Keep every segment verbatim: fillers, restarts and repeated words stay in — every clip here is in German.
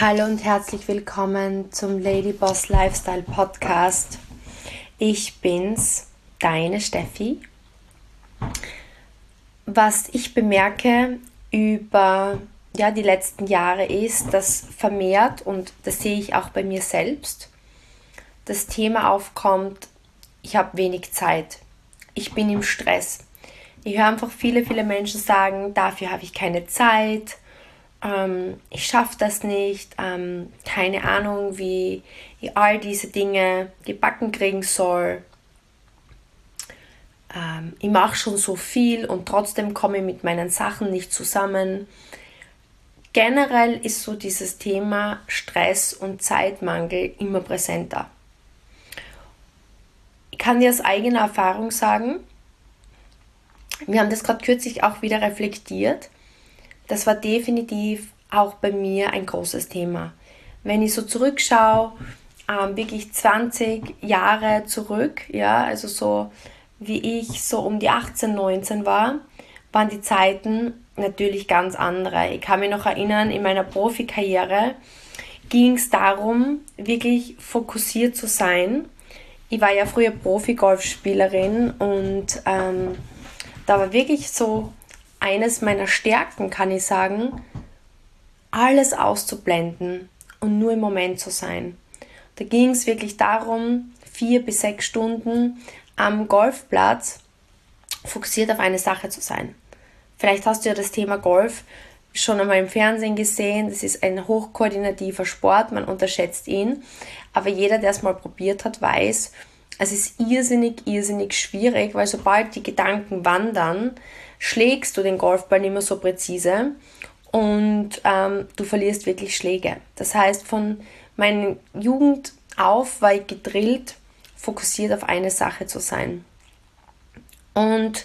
Hallo und herzlich willkommen zum Ladyboss Lifestyle Podcast. Ich bin's, deine Steffi. Was ich bemerke über ja, die letzten Jahre ist, dass vermehrt, und das sehe ich auch bei mir selbst, das Thema aufkommt, ich habe wenig Zeit, ich bin im Stress. Ich höre einfach viele, viele Menschen sagen, dafür habe ich keine Zeit, ähm, ich schaffe das nicht, ähm, keine Ahnung, wie ich all diese Dinge gebacken kriegen soll. Ähm, ich mache schon so viel und trotzdem komme ich mit meinen Sachen nicht zusammen. Generell ist so dieses Thema Stress und Zeitmangel immer präsenter. Ich kann dir aus eigener Erfahrung sagen, wir haben das gerade kürzlich auch wieder reflektiert. Das war definitiv auch bei mir ein großes Thema. Wenn ich so zurückschaue, ähm, wirklich zwanzig Jahre zurück, ja, also so wie ich so um die achtzehn, neunzehn war, waren die Zeiten natürlich ganz andere. Ich kann mich noch erinnern, in meiner Profikarriere ging es darum, wirklich fokussiert zu sein. Ich war ja früher Profi-Golfspielerin und ähm, da war wirklich so eines meiner Stärken, kann ich sagen, alles auszublenden und nur im Moment zu sein. Da ging es wirklich darum, vier bis sechs Stunden am Golfplatz fokussiert auf eine Sache zu sein. Vielleicht hast du ja das Thema Golf schon einmal im Fernsehen gesehen. Das ist ein hochkoordinativer Sport, man unterschätzt ihn. Aber jeder, der es mal probiert hat, weiß, es ist irrsinnig, irrsinnig schwierig, weil sobald die Gedanken wandern, schlägst du den Golfball nicht mehr so präzise und ähm, du verlierst wirklich Schläge. Das heißt, von meiner Jugend auf war ich gedrillt, fokussiert auf eine Sache zu sein. Und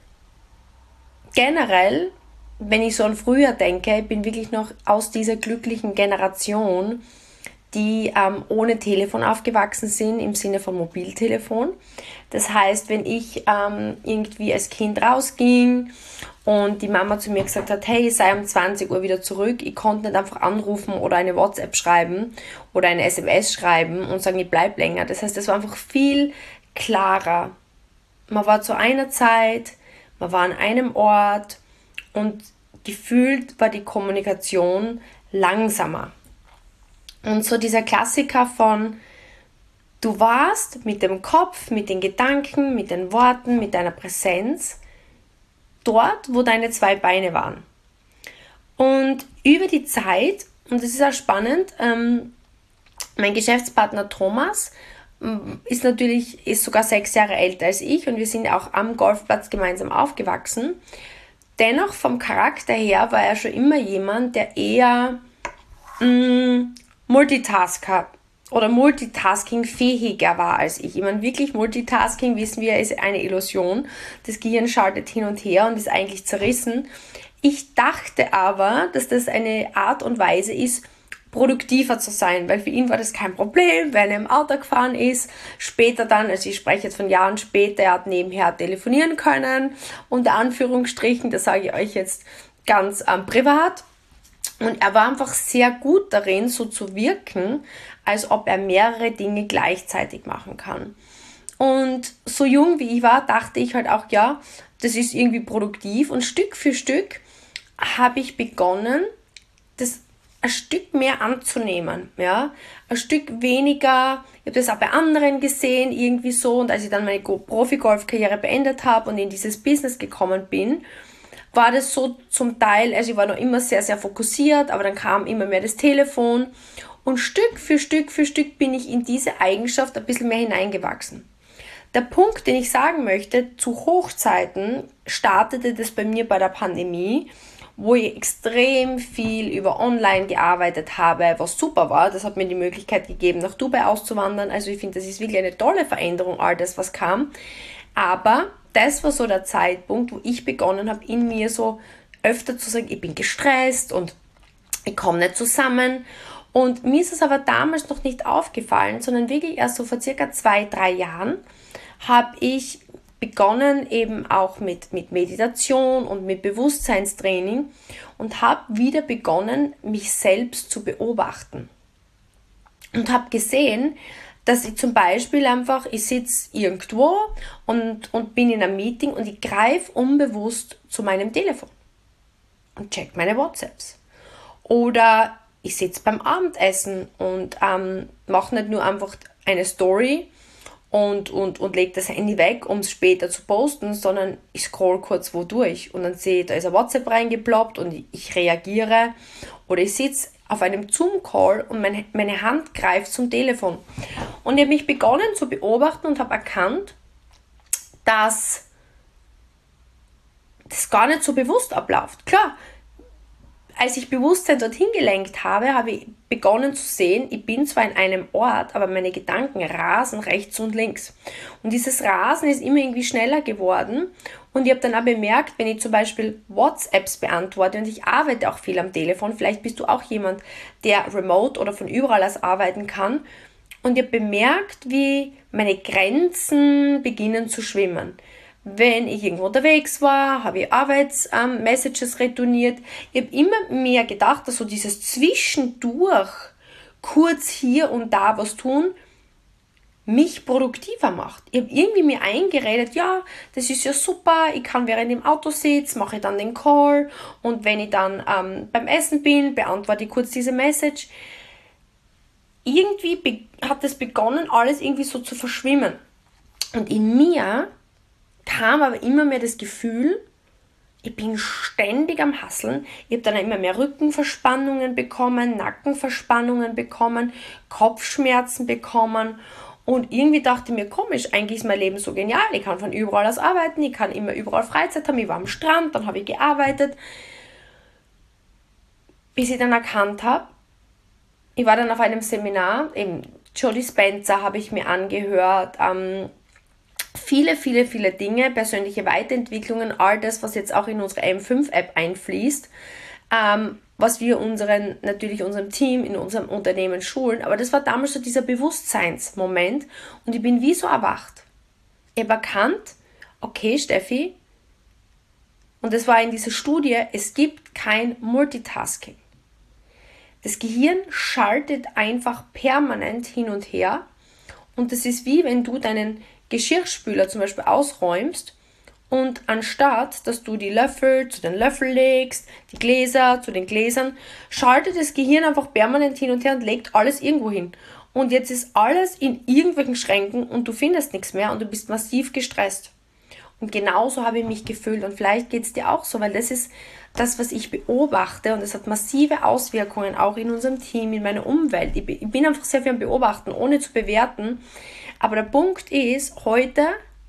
generell, wenn ich so an früher denke, ich bin wirklich noch aus dieser glücklichen Generation, die ähm, ohne Telefon aufgewachsen sind, im Sinne von Mobiltelefon. Das heißt, wenn ich ähm, irgendwie als Kind rausging und die Mama zu mir gesagt hat, hey, sei um zwanzig Uhr wieder zurück, ich konnte nicht einfach anrufen oder eine WhatsApp schreiben oder eine S M S schreiben und sagen, ich bleib länger. Das heißt, das war einfach viel klarer. Man war zu einer Zeit, man war an einem Ort und gefühlt war die Kommunikation langsamer. Und so dieser Klassiker von, du warst mit dem Kopf, mit den Gedanken, mit den Worten, mit deiner Präsenz dort, wo deine zwei Beine waren. Und über die Zeit, und das ist auch spannend, ähm, mein Geschäftspartner Thomas ähm, ist natürlich, ist sogar sechs Jahre älter als ich und wir sind auch am Golfplatz gemeinsam aufgewachsen. Dennoch vom Charakter her war er schon immer jemand, der eher mh, Multitasker oder Multitasking-fähiger war als ich. Ich meine, wirklich Multitasking, wissen wir, ist eine Illusion. Das Gehirn schaltet hin und her und ist eigentlich zerrissen. Ich dachte aber, dass das eine Art und Weise ist, produktiver zu sein, weil für ihn war das kein Problem, wenn er im Auto gefahren ist. Später dann, also ich spreche jetzt von Jahren später, er hat nebenher telefonieren können, unter Anführungsstrichen, das sage ich euch jetzt ganz ähm, privat. Und er war einfach sehr gut darin, so zu wirken, als ob er mehrere Dinge gleichzeitig machen kann. Und so jung wie ich war, dachte ich halt auch, ja, das ist irgendwie produktiv. Und Stück für Stück habe ich begonnen, das ein Stück mehr anzunehmen. Ja? Ein Stück weniger, ich habe das auch bei anderen gesehen, irgendwie so. Und als ich dann meine Profi-Golf-Karriere beendet habe und in dieses Business gekommen bin, war das so zum Teil, also ich war noch immer sehr, sehr fokussiert, aber dann kam immer mehr das Telefon und Stück für Stück für Stück bin ich in diese Eigenschaft ein bisschen mehr hineingewachsen. Der Punkt, den ich sagen möchte, zu Hochzeiten startete das bei mir bei der Pandemie, wo ich extrem viel über online gearbeitet habe, was super war. Das hat mir die Möglichkeit gegeben, nach Dubai auszuwandern. Also ich finde, das ist wirklich eine tolle Veränderung, all das, was kam. Aber das war so der Zeitpunkt, wo ich begonnen habe, in mir so öfter zu sagen, ich bin gestresst und ich komme nicht zusammen. Und mir ist es aber damals noch nicht aufgefallen, sondern wirklich erst so vor circa zwei, drei Jahren habe ich begonnen eben auch mit, mit Meditation und mit Bewusstseinstraining und habe wieder begonnen, mich selbst zu beobachten. Und habe gesehen, dass ich zum Beispiel einfach, ich sitze irgendwo und, und bin in einem Meeting und ich greife unbewusst zu meinem Telefon und check meine WhatsApps. Oder ich sitze beim Abendessen und ähm, mache nicht nur einfach eine Story und, und, und lege das Handy weg, um es später zu posten, sondern ich scroll kurz wo durch und dann sehe ich, da ist ein WhatsApp reingeploppt und ich, ich reagiere. Oder ich sitze auf einem Zoom-Call und meine, meine Hand greift zum Telefon. Und ich habe mich begonnen zu beobachten und habe erkannt, dass das gar nicht so bewusst abläuft. Klar, als ich Bewusstsein dorthin gelenkt habe, habe ich begonnen zu sehen, ich bin zwar in einem Ort, aber meine Gedanken rasen rechts und links. Und dieses Rasen ist immer irgendwie schneller geworden. Und ich habe dann auch bemerkt, wenn ich zum Beispiel WhatsApps beantworte und ich arbeite auch viel am Telefon, vielleicht bist du auch jemand, der remote oder von überall aus arbeiten kann. Und ich habe bemerkt, wie meine Grenzen beginnen zu schwimmen. Wenn ich irgendwo unterwegs war, habe ich Arbeitsmessages ähm, retourniert. Ich habe immer mehr gedacht, dass so dieses Zwischendurch, kurz hier und da was tun, mich produktiver macht. Ich habe irgendwie mir eingeredet, ja, das ist ja super, ich kann während ich im Auto sitze, mache ich dann den Call und wenn ich dann ähm, beim Essen bin, beantworte ich kurz diese Message. Irgendwie be- hat es begonnen, alles irgendwie so zu verschwimmen. Und in mir kam aber immer mehr das Gefühl, ich bin ständig am Hasseln. Ich habe dann immer mehr Rückenverspannungen bekommen, Nackenverspannungen bekommen, Kopfschmerzen bekommen. Und irgendwie dachte ich mir, komisch, eigentlich ist mein Leben so genial. Ich kann von überall aus arbeiten, ich kann immer überall Freizeit haben. Ich war am Strand, dann habe ich gearbeitet. Bis ich dann erkannt habe, ich war dann auf einem Seminar, eben Joe Dispenza habe ich mir angehört, ähm, viele, viele, viele Dinge, persönliche Weiterentwicklungen, all das, was jetzt auch in unsere M fünf App einfließt, ähm, was wir unseren, natürlich unserem Team, in unserem Unternehmen schulen. Aber das war damals so dieser Bewusstseinsmoment und ich bin wie so erwacht. Ich habe erkannt, okay, Steffi, und das war in dieser Studie, es gibt kein Multitasking. Das Gehirn schaltet einfach permanent hin und her und das ist wie wenn du deinen Geschirrspüler zum Beispiel ausräumst und anstatt, dass du die Löffel zu den Löffeln legst, die Gläser zu den Gläsern, schaltet das Gehirn einfach permanent hin und her und legt alles irgendwo hin. Und jetzt ist alles in irgendwelchen Schränken und du findest nichts mehr und du bist massiv gestresst. Und genauso habe ich mich gefühlt und vielleicht geht es dir auch so, weil das ist das, was ich beobachte und es hat massive Auswirkungen auch in unserem Team, in meiner Umwelt. Ich bin einfach sehr viel am Beobachten, ohne zu bewerten. Aber der Punkt ist, heute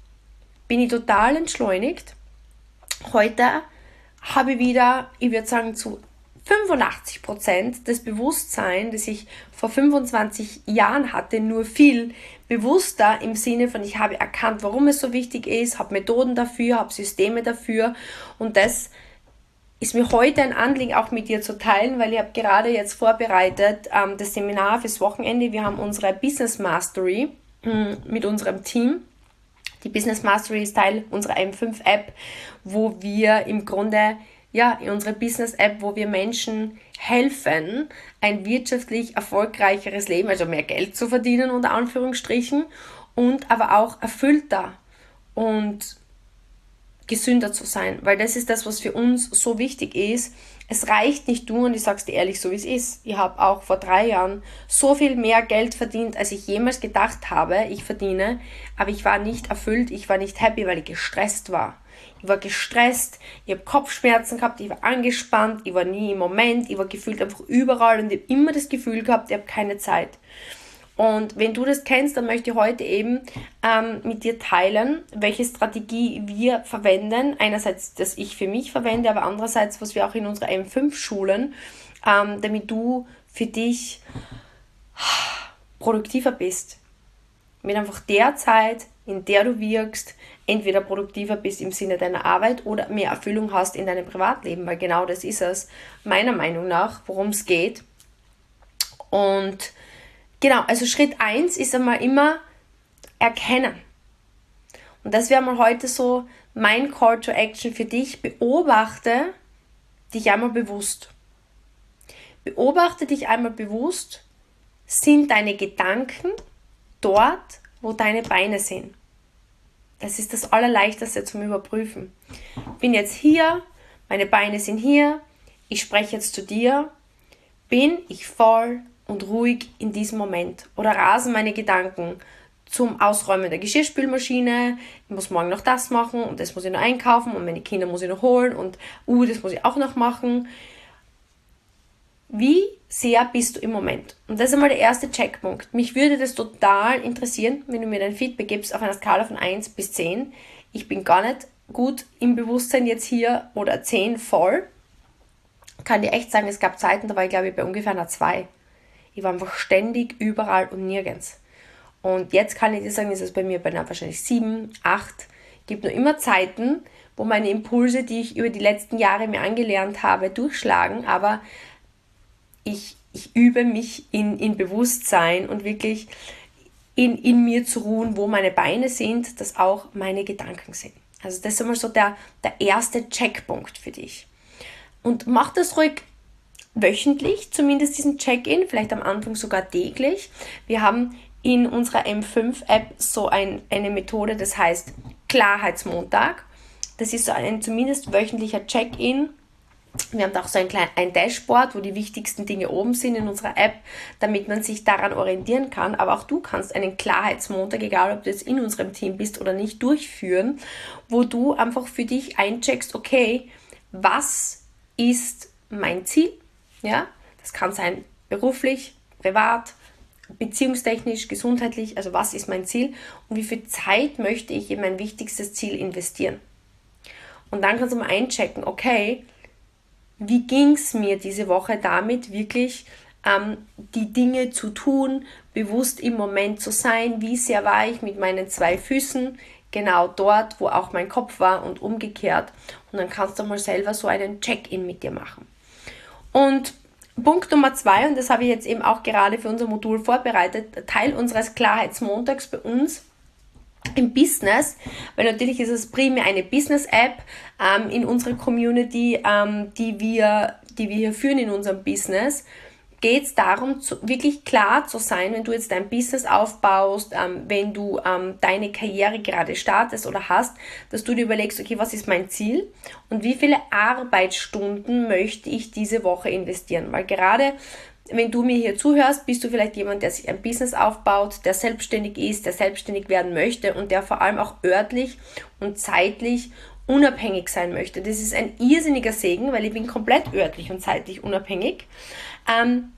bin ich total entschleunigt. Heute habe ich wieder, ich würde sagen, zu fünfundachtzig Prozent das Bewusstsein, das ich vor fünfundzwanzig Jahren hatte, nur viel bewusster im Sinne von, ich habe erkannt, warum es so wichtig ist, habe Methoden dafür, habe Systeme dafür und das ist mir heute ein Anliegen, auch mit dir zu teilen, weil ich habe gerade jetzt vorbereitet ähm, das Seminar fürs Wochenende. Wir haben unsere Business Mastery mh, mit unserem Team. Die Business Mastery ist Teil unserer M fünf App, wo wir im Grunde, ja, in unserer Business App, wo wir Menschen helfen, ein wirtschaftlich erfolgreicheres Leben, also mehr Geld zu verdienen, unter Anführungsstrichen, und aber auch erfüllter und gesünder zu sein, weil das ist das, was für uns so wichtig ist. Es reicht nicht nur, und ich sage es dir ehrlich, so wie es ist. Ich habe auch vor drei Jahren so viel mehr Geld verdient, als ich jemals gedacht habe, ich verdiene, aber ich war nicht erfüllt, ich war nicht happy, weil ich gestresst war. Ich war gestresst, ich habe Kopfschmerzen gehabt, ich war angespannt, ich war nie im Moment, ich war gefühlt einfach überall und ich habe immer das Gefühl gehabt, ich habe keine Zeit. Und wenn du das kennst, dann möchte ich heute eben ähm, mit dir teilen, welche Strategie wir verwenden. Einerseits, das ich für mich verwende, aber andererseits, was wir auch in unserer M fünf schulen, ähm, damit du für dich produktiver bist. Mit einfach der Zeit, in der du wirkst, entweder produktiver bist im Sinne deiner Arbeit oder mehr Erfüllung hast in deinem Privatleben, weil genau das ist es, meiner Meinung nach, worum es geht. Und genau, also Schritt eins ist einmal immer erkennen. Und das wäre mal heute so mein Call to Action für dich. Beobachte dich einmal bewusst. Beobachte dich einmal bewusst, sind deine Gedanken dort, wo deine Beine sind. Das ist das Allerleichteste zum Überprüfen. Ich bin jetzt hier, meine Beine sind hier, ich spreche jetzt zu dir, bin ich voll und ruhig in diesem Moment oder rasen meine Gedanken zum Ausräumen der Geschirrspülmaschine, ich muss morgen noch das machen und das muss ich noch einkaufen und meine Kinder muss ich noch holen und uh, das muss ich auch noch machen. Wie sehr bist du im Moment? Und das ist einmal der erste Checkpunkt. Mich würde das total interessieren, wenn du mir dein Feedback gibst auf einer Skala von eins bis zehn. Ich bin gar nicht gut im Bewusstsein jetzt hier oder zehn voll. Kann dir echt sagen, es gab Zeiten, da war ich glaube ich bei ungefähr einer zwei. Ich war einfach ständig überall und nirgends. Und jetzt kann ich dir sagen, ist es bei mir bei einer wahrscheinlich sieben, acht. Es gibt nur immer Zeiten, wo meine Impulse, die ich über die letzten Jahre mir angelernt habe, durchschlagen, aber Ich, ich übe mich in, in Bewusstsein und wirklich in, in mir zu ruhen, wo meine Beine sind, dass auch meine Gedanken sind. Also das ist einmal so der, der erste Checkpunkt für dich. Und mach das ruhig wöchentlich, zumindest diesen Check-in, vielleicht am Anfang sogar täglich. Wir haben in unserer M fünf App so ein, eine Methode, das heißt Klarheitsmontag. Das ist so ein zumindest wöchentlicher Check-in. Wir haben auch so ein, klein, ein Dashboard, wo die wichtigsten Dinge oben sind in unserer App, damit man sich daran orientieren kann. Aber auch du kannst einen Klarheitsmontag, egal ob du jetzt in unserem Team bist oder nicht, durchführen, wo du einfach für dich eincheckst, okay, was ist mein Ziel? Ja, das kann sein beruflich, privat, beziehungstechnisch, gesundheitlich, also was ist mein Ziel und wie viel Zeit möchte ich in mein wichtigstes Ziel investieren? Und dann kannst du mal einchecken, okay, wie ging es mir diese Woche damit, wirklich ähm, die Dinge zu tun, bewusst im Moment zu sein, wie sehr war ich mit meinen zwei Füßen genau dort, wo auch mein Kopf war und umgekehrt. Und dann kannst du mal selber so einen Check-in mit dir machen. Und Punkt Nummer zwei, und das habe ich jetzt eben auch gerade für unser Modul vorbereitet, Teil unseres Klarheitsmontags bei uns im Business, weil natürlich ist es primär eine Business-App ähm, in unserer Community, ähm, die wir, die wir hier führen in unserem Business, geht es darum, zu, wirklich klar zu sein, wenn du jetzt dein Business aufbaust, ähm, wenn du ähm, deine Karriere gerade startest oder hast, dass du dir überlegst, okay, was ist mein Ziel und wie viele Arbeitsstunden möchte ich diese Woche investieren, weil gerade wenn du mir hier zuhörst, bist du vielleicht jemand, der sich ein Business aufbaut, der selbstständig ist, der selbstständig werden möchte und der vor allem auch örtlich und zeitlich unabhängig sein möchte. Das ist ein irrsinniger Segen, weil ich bin komplett örtlich und zeitlich unabhängig. Ähm,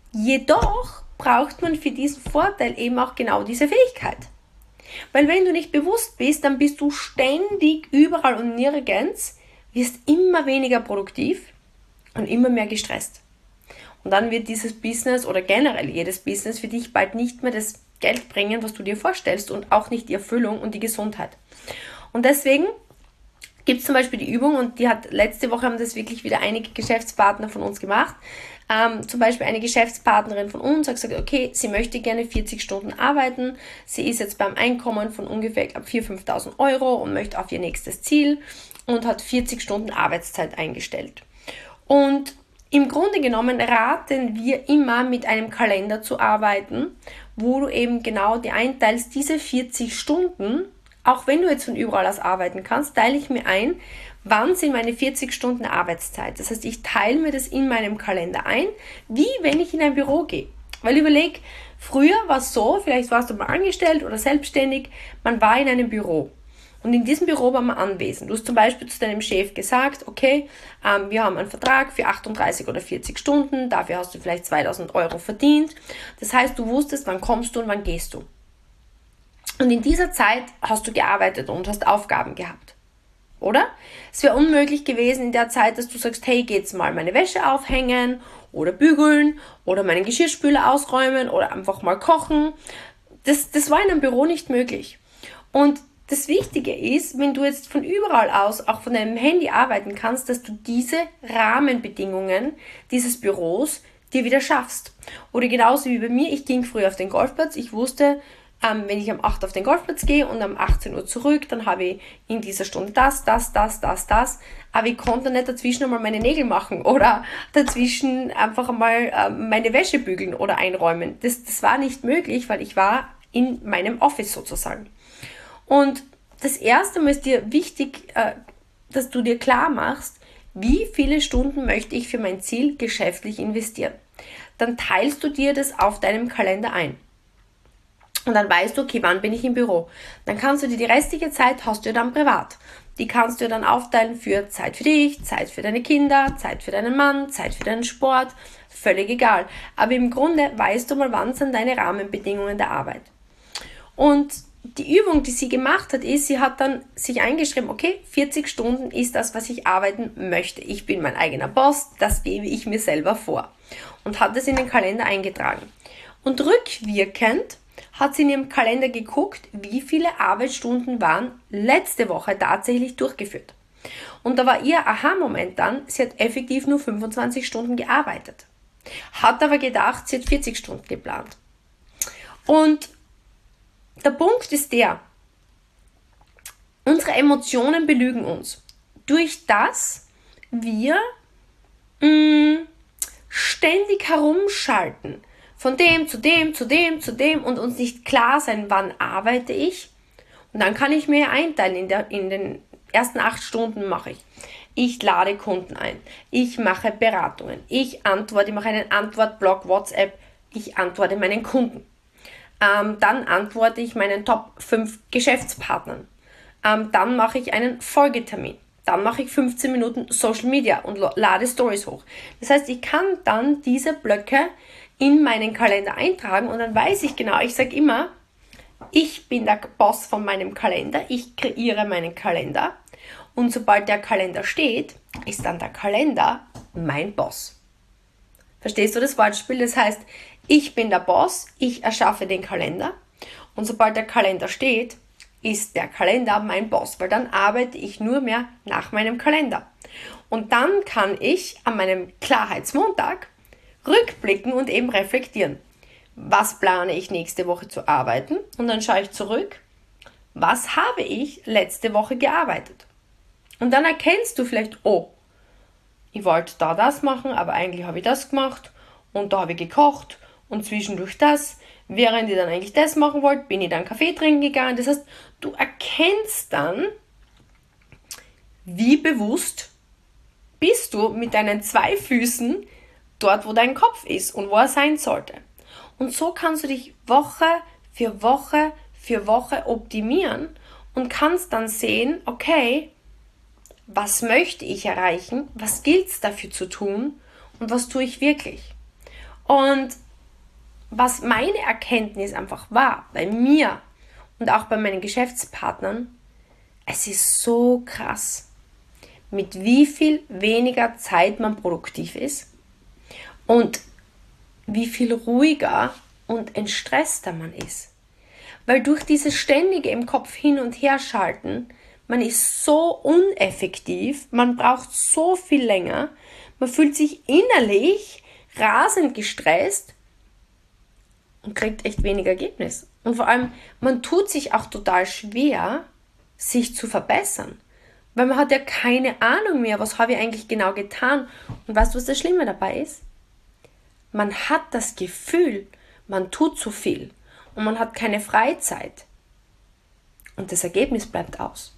jedoch braucht man für diesen Vorteil eben auch genau diese Fähigkeit. Weil wenn du nicht bewusst bist, dann bist du ständig überall und nirgends, wirst immer weniger produktiv und immer mehr gestresst. Und dann wird dieses Business oder generell jedes Business für dich bald nicht mehr das Geld bringen, was du dir vorstellst und auch nicht die Erfüllung und die Gesundheit. Und deswegen gibt es zum Beispiel die Übung und die hat letzte Woche haben das wirklich wieder einige Geschäftspartner von uns gemacht. Ähm, zum Beispiel eine Geschäftspartnerin von uns hat gesagt, okay, sie möchte gerne vierzig Stunden arbeiten. Sie ist jetzt beim Einkommen von ungefähr ab viertausend, fünftausend Euro und möchte auf ihr nächstes Ziel und hat vierzig Stunden Arbeitszeit eingestellt. Und im Grunde genommen raten wir immer, mit einem Kalender zu arbeiten, wo du eben genau dir einteilst, diese vierzig Stunden, auch wenn du jetzt von überall aus arbeiten kannst, teile ich mir ein, wann sind meine vierzig Stunden Arbeitszeit. Das heißt, ich teile mir das in meinem Kalender ein, wie wenn ich in ein Büro gehe. Weil überleg, früher war es so, vielleicht warst du mal angestellt oder selbstständig, man war in einem Büro. Und in diesem Büro war man anwesend. Du hast zum Beispiel zu deinem Chef gesagt, okay, ähm, wir haben einen Vertrag für achtunddreißig oder vierzig Stunden, dafür hast du vielleicht zweitausend Euro verdient. Das heißt, du wusstest, wann kommst du und wann gehst du. Und in dieser Zeit hast du gearbeitet und hast Aufgaben gehabt. Oder? Es wäre unmöglich gewesen in der Zeit, dass du sagst, hey, geh jetzt mal meine Wäsche aufhängen oder bügeln oder meinen Geschirrspüler ausräumen oder einfach mal kochen. Das, das war in einem Büro nicht möglich. Und das Wichtige ist, wenn du jetzt von überall aus, auch von deinem Handy arbeiten kannst, dass du diese Rahmenbedingungen dieses Büros dir wieder schaffst. Oder genauso wie bei mir, ich ging früher auf den Golfplatz, ich wusste, ähm, wenn ich um acht auf den Golfplatz gehe und um achtzehn Uhr zurück, dann habe ich in dieser Stunde das, das, das, das, das. Aber ich konnte nicht dazwischen einmal meine Nägel machen oder dazwischen einfach einmal ähm, meine Wäsche bügeln oder einräumen. Das, das war nicht möglich, weil ich war in meinem Office sozusagen. Und das erste Mal ist dir wichtig, äh, dass du dir klar machst, wie viele Stunden möchte ich für mein Ziel geschäftlich investieren. Dann teilst du dir das auf deinem Kalender ein. Und dann weißt du, okay, wann bin ich im Büro. Dann kannst du dir die restliche Zeit, hast du ja dann privat. Die kannst du dann aufteilen für Zeit für dich, Zeit für deine Kinder, Zeit für deinen Mann, Zeit für deinen Sport, völlig egal. Aber im Grunde weißt du mal, wann sind deine Rahmenbedingungen der Arbeit. Und die Übung, die sie gemacht hat, ist, sie hat dann sich eingeschrieben, okay, vierzig Stunden ist das, was ich arbeiten möchte. Ich bin mein eigener Boss, das gebe ich mir selber vor. Und hat es in den Kalender eingetragen. Und rückwirkend hat sie in ihrem Kalender geguckt, wie viele Arbeitsstunden waren letzte Woche tatsächlich durchgeführt. Und da war ihr Aha-Moment dann, sie hat effektiv nur fünfundzwanzig Stunden gearbeitet. Hat aber gedacht, sie hat vierzig Stunden geplant. Und der Punkt ist der, unsere Emotionen belügen uns. Durch das wir mh, ständig herumschalten, von dem zu dem, zu dem, zu dem und uns nicht klar sein, wann arbeite ich. Und dann kann ich mir einteilen, in, der, in den ersten acht Stunden mache ich. Ich lade Kunden ein, ich mache Beratungen, ich antworte, ich mache einen Antwortblock WhatsApp, ich antworte meinen Kunden. Ähm, dann antworte ich meinen Top fünf Geschäftspartnern. Ähm, dann mache ich einen Folgetermin. Dann mache ich fünfzehn Minuten Social Media und lade Stories hoch. Das heißt, ich kann dann diese Blöcke in meinen Kalender eintragen und dann weiß ich genau, ich sage immer, ich bin der Boss von meinem Kalender, ich kreiere meinen Kalender und sobald der Kalender steht, ist dann der Kalender mein Boss. Verstehst du das Wortspiel? Das heißt, ich bin der Boss, ich erschaffe den Kalender und sobald der Kalender steht, ist der Kalender mein Boss, weil dann arbeite ich nur mehr nach meinem Kalender. Und dann kann ich an meinem Klarheitsmontag rückblicken und eben reflektieren. Was plane ich nächste Woche zu arbeiten? Und dann schaue ich zurück, was habe ich letzte Woche gearbeitet? Und dann erkennst du vielleicht, oh, ich wollte da das machen, aber eigentlich habe ich das gemacht und da habe ich gekocht und zwischendurch das. Während ich dann eigentlich das machen wollte, bin ich dann Kaffee trinken gegangen. Das heißt, du erkennst dann, wie bewusst bist du mit deinen zwei Füßen dort, wo dein Kopf ist und wo er sein sollte. Und so kannst du dich Woche für Woche für Woche optimieren und kannst dann sehen, okay, was möchte ich erreichen, was gilt es dafür zu tun und was tue ich wirklich. Und was meine Erkenntnis einfach war, bei mir und auch bei meinen Geschäftspartnern, es ist so krass, mit wie viel weniger Zeit man produktiv ist und wie viel ruhiger und entstresster man ist. Weil durch dieses ständige im Kopf hin und her schalten, man ist so uneffektiv, man braucht so viel länger, man fühlt sich innerlich rasend gestresst und kriegt echt weniger Ergebnis. Und vor allem, man tut sich auch total schwer, sich zu verbessern. Weil man hat ja keine Ahnung mehr, was habe ich eigentlich genau getan. Und weißt du, was das Schlimme dabei ist? Man hat das Gefühl, man tut zu viel und man hat keine Freizeit. Und das Ergebnis bleibt aus.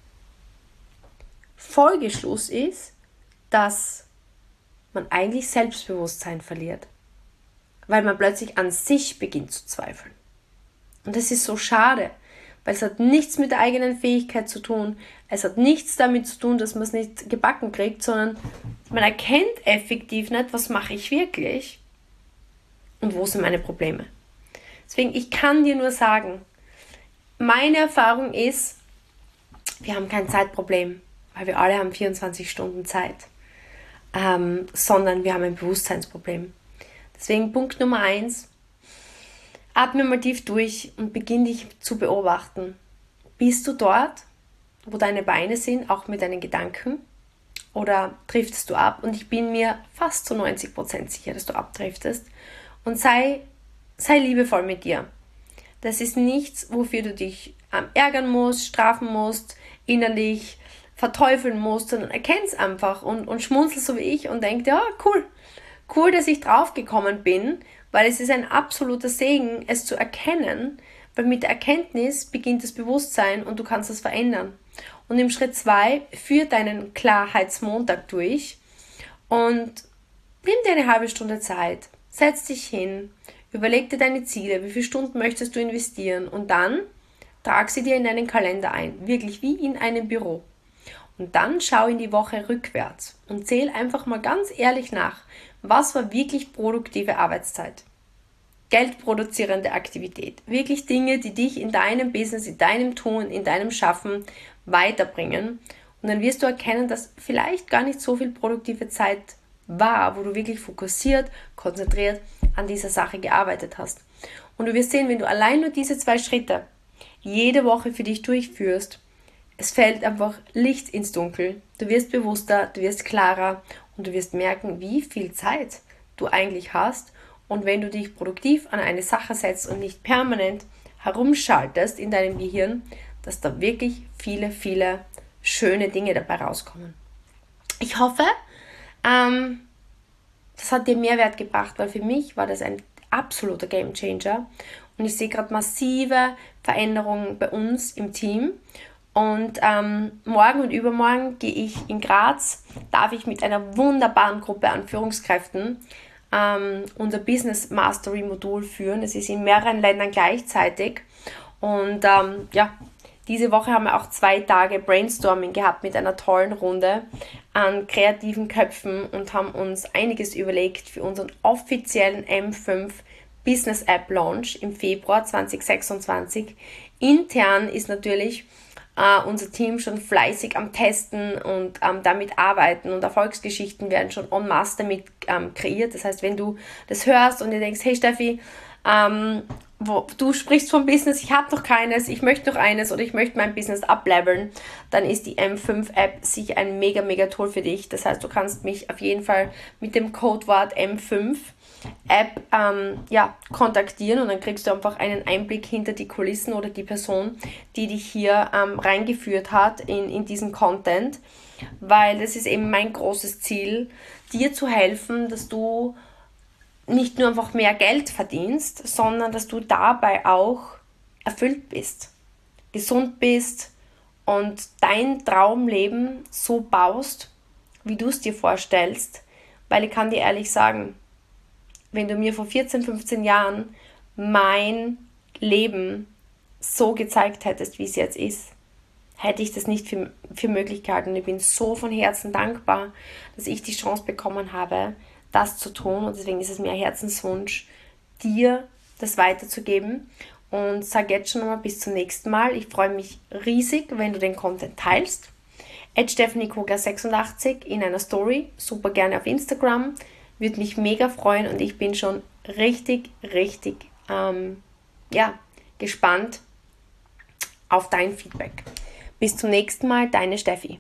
Folgeschluss ist, dass man eigentlich Selbstbewusstsein verliert, weil man plötzlich an sich beginnt zu zweifeln. Und das ist so schade, weil es hat nichts mit der eigenen Fähigkeit zu tun, es hat nichts damit zu tun, dass man es nicht gebacken kriegt, sondern man erkennt effektiv nicht, was mache ich wirklich und wo sind meine Probleme. Deswegen, ich kann dir nur sagen, meine Erfahrung ist, wir haben kein Zeitproblem, weil wir alle haben vierundzwanzig Stunden Zeit, ähm, sondern wir haben ein Bewusstseinsproblem. Deswegen Punkt Nummer eins, atme mal tief durch und beginn dich zu beobachten. Bist du dort, wo deine Beine sind, auch mit deinen Gedanken? Oder driftest du ab? Und ich bin mir fast zu neunzig Prozent sicher, dass du abdriftest. Und sei, sei liebevoll mit dir. Das ist nichts, wofür du dich ähm, ärgern musst, strafen musst, innerlich verteufeln musst, sondern erkenn's einfach und, und schmunzel so wie ich und denk, ja, cool, cool, dass ich draufgekommen bin, weil es ist ein absoluter Segen, es zu erkennen, weil mit der Erkenntnis beginnt das Bewusstsein und du kannst es verändern. Und im Schritt zwei führ deinen Klarheitsmontag durch und nimm dir eine halbe Stunde Zeit, setz dich hin, überleg dir deine Ziele, wie viele Stunden möchtest du investieren und dann trag sie dir in deinen Kalender ein, wirklich wie in einem Büro. Und dann schau in die Woche rückwärts und zähl einfach mal ganz ehrlich nach, was war wirklich produktive Arbeitszeit? Geldproduzierende Aktivität. Wirklich Dinge, die dich in deinem Business, in deinem Tun, in deinem Schaffen weiterbringen. Und dann wirst du erkennen, dass vielleicht gar nicht so viel produktive Zeit war, wo du wirklich fokussiert, konzentriert an dieser Sache gearbeitet hast. Und du wirst sehen, wenn du allein nur diese zwei Schritte jede Woche für dich durchführst, es fällt einfach Licht ins Dunkel. Du wirst bewusster, du wirst klarer und du wirst merken, wie viel Zeit du eigentlich hast. Und wenn du dich produktiv an eine Sache setzt und nicht permanent herumschaltest in deinem Gehirn, dass da wirklich viele, viele schöne Dinge dabei rauskommen. Ich hoffe, ähm, das hat dir Mehrwert gebracht, weil für mich war das ein absoluter Gamechanger. Und ich sehe gerade massive Veränderungen bei uns im Team. Und ähm, morgen und übermorgen gehe ich in Graz, darf ich mit einer wunderbaren Gruppe an Führungskräften ähm, unser Business Mastery Modul führen. Es ist in mehreren Ländern gleichzeitig. Und ähm, ja, diese Woche haben wir auch zwei Tage Brainstorming gehabt mit einer tollen Runde an kreativen Köpfen und haben uns einiges überlegt für unseren offiziellen M fünf Business App Launch im Februar zwanzig sechsundzwanzig. Intern ist natürlich Uh, unser Team schon fleißig am Testen und um, damit arbeiten und Erfolgsgeschichten werden schon en masse damit um, kreiert. Das heißt, wenn du das hörst und dir denkst, hey Steffi, um, wo, du sprichst vom Business, ich habe noch keines, ich möchte noch eines oder ich möchte mein Business upleveln, dann ist die M fünf App sicher ein mega, mega Tool für dich. Das heißt, du kannst mich auf jeden Fall mit dem Codewort M fünf App ähm, ja, kontaktieren und dann kriegst du einfach einen Einblick hinter die Kulissen oder die Person, die dich hier ähm, reingeführt hat in, in diesen Content, weil das ist eben mein großes Ziel, dir zu helfen, dass du nicht nur einfach mehr Geld verdienst, sondern dass du dabei auch erfüllt bist, gesund bist und dein Traumleben so baust, wie du es dir vorstellst, weil ich kann dir ehrlich sagen, wenn du mir vor vierzehn, fünfzehn Jahren mein Leben so gezeigt hättest, wie es jetzt ist, hätte ich das nicht für, für möglich gehalten. Und ich bin so von Herzen dankbar, dass ich die Chance bekommen habe, das zu tun. Und deswegen ist es mir ein Herzenswunsch, dir das weiterzugeben. Und sage jetzt schon nochmal bis zum nächsten Mal. Ich freue mich riesig, wenn du den Content teilst. at stephanie kogler sechsundachtzig in einer Story. Super gerne auf Instagram. Würde mich mega freuen und ich bin schon richtig, richtig ähm, ja, gespannt auf dein Feedback. Bis zum nächsten Mal, deine Steffi.